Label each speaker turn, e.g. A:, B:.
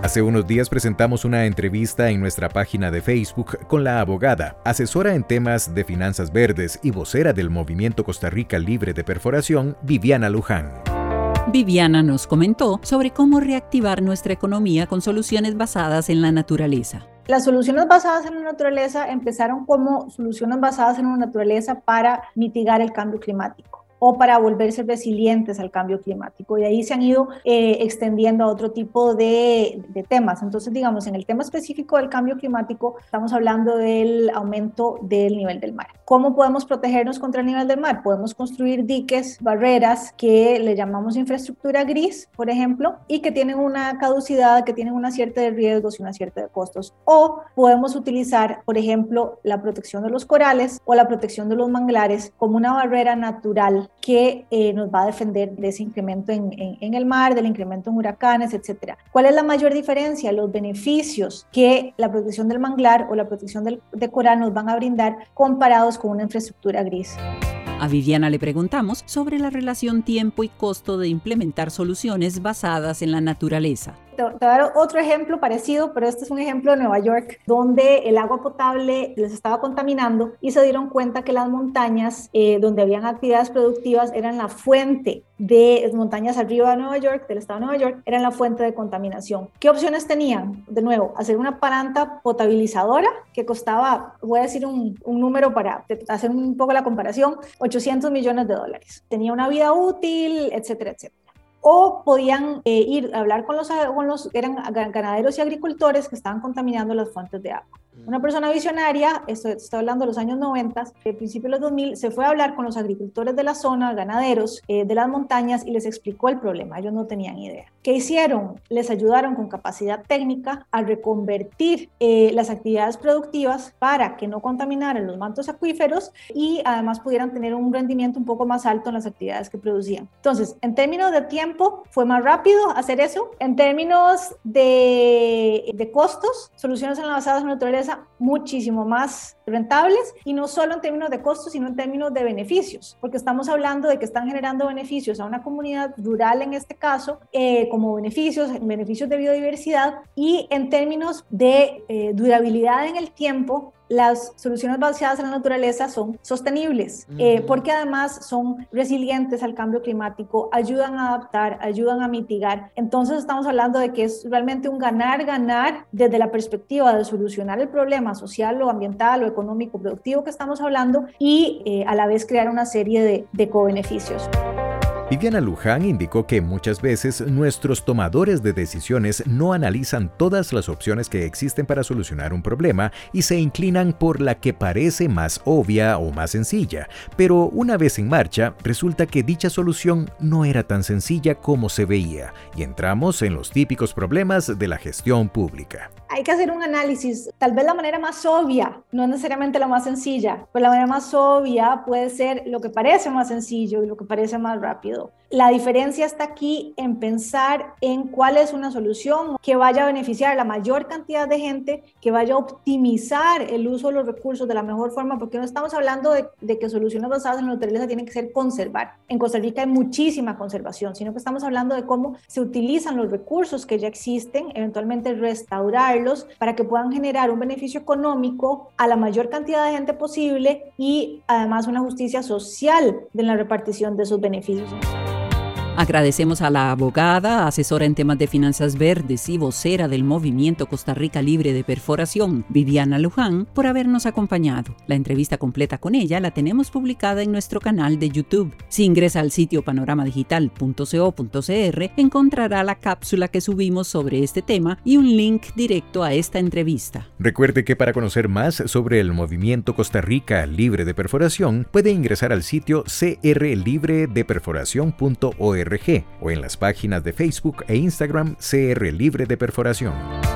A: Hace unos días presentamos una entrevista en nuestra página de Facebook con la abogada, asesora en temas de finanzas verdes y vocera del Movimiento Costa Rica Libre de Perforación, Viviana Luján.
B: Viviana nos comentó sobre cómo reactivar nuestra economía con soluciones basadas en la naturaleza.
C: Las soluciones basadas en la naturaleza empezaron como soluciones basadas en la naturaleza para mitigar el cambio climático o para volverse resilientes al cambio climático. Y ahí se han ido extendiendo a otro tipo de temas. Entonces, digamos, en el tema específico del cambio climático, estamos hablando del aumento del nivel del mar. ¿Cómo podemos protegernos contra el nivel del mar? Podemos construir diques, barreras que le llamamos infraestructura gris, por ejemplo, y que tienen una caducidad, que tienen una cierta de riesgos y una cierta de costos. O podemos utilizar, por ejemplo, la protección de los corales o la protección de los manglares como una barrera natural que nos va a defender de ese incremento en el mar, del incremento en huracanes, etc. ¿Cuál es la mayor diferencia? Los beneficios que la protección del manglar o la protección de coral nos van a brindar comparados con una infraestructura gris.
B: A Viviana le preguntamos sobre la relación tiempo y costo de implementar soluciones basadas en la naturaleza.
C: Te voy a dar otro ejemplo parecido, pero este es un ejemplo de Nueva York, donde el agua potable les estaba contaminando y se dieron cuenta que las montañas donde habían actividades productivas eran la fuente de montañas arriba de Nueva York, del estado de Nueva York, eran la fuente de contaminación. ¿Qué opciones tenían? De nuevo, hacer una planta potabilizadora que costaba, voy a decir un número para hacer un poco la comparación, $800 millones. Tenía una vida útil, etcétera, etcétera. O podían ir a hablar con los eran ganaderos y agricultores que estaban contaminando las fuentes de agua. Una persona visionaria, esto está hablando de los años 90, al principio de los 2000, se fue a hablar con los agricultores de la zona, ganaderos de las montañas, y les explicó el problema. Ellos no tenían idea. ¿Qué hicieron? Les ayudaron con capacidad técnica a reconvertir las actividades productivas para que no contaminaran los mantos acuíferos y además pudieran tener un rendimiento un poco más alto en las actividades que producían. Entonces, en términos de tiempo, fue más rápido hacer eso. En términos de costos, soluciones basadas en la naturaleza muchísimo más rentables, y no solo en términos de costos, sino en términos de beneficios, porque estamos hablando de que están generando beneficios a una comunidad rural en este caso, como beneficios de biodiversidad, y en términos de durabilidad en el tiempo. Las soluciones basadas en la naturaleza son sostenibles, porque además son resilientes al cambio climático, ayudan a adaptar, ayudan a mitigar. Entonces estamos hablando de que es realmente un ganar-ganar desde la perspectiva de solucionar el problema social o ambiental o económico productivo que estamos hablando, y a la vez crear una serie de co-beneficios.
A: Viviana Luján indicó que muchas veces nuestros tomadores de decisiones no analizan todas las opciones que existen para solucionar un problema y se inclinan por la que parece más obvia o más sencilla, pero una vez en marcha, resulta que dicha solución no era tan sencilla como se veía, y entramos en los típicos problemas de la gestión pública.
C: Hay que hacer un análisis, tal vez la manera más obvia, no es necesariamente la más sencilla, pero la manera más obvia puede ser lo que parece más sencillo y lo que parece más rápido. La diferencia está aquí en pensar en cuál es una solución que vaya a beneficiar a la mayor cantidad de gente, que vaya a optimizar el uso de los recursos de la mejor forma, porque no estamos hablando de que soluciones basadas en la naturaleza tienen que ser conservar. En Costa Rica hay muchísima conservación, sino que estamos hablando de cómo se utilizan los recursos que ya existen, eventualmente restaurarlos para que puedan generar un beneficio económico a la mayor cantidad de gente posible, y además una justicia social de la repartición de esos beneficios.
B: Agradecemos a la abogada, asesora en temas de finanzas verdes y vocera del Movimiento Costa Rica Libre de Perforación, Viviana Luján, por habernos acompañado. La entrevista completa con ella la tenemos publicada en nuestro canal de YouTube. Si ingresa al sitio panoramadigital.co.cr, encontrará la cápsula que subimos sobre este tema y un link directo a esta entrevista.
A: Recuerde que para conocer más sobre el Movimiento Costa Rica Libre de Perforación, puede ingresar al sitio crlibredeperforacion.org o en las páginas de Facebook e Instagram CR Libre de Perforación.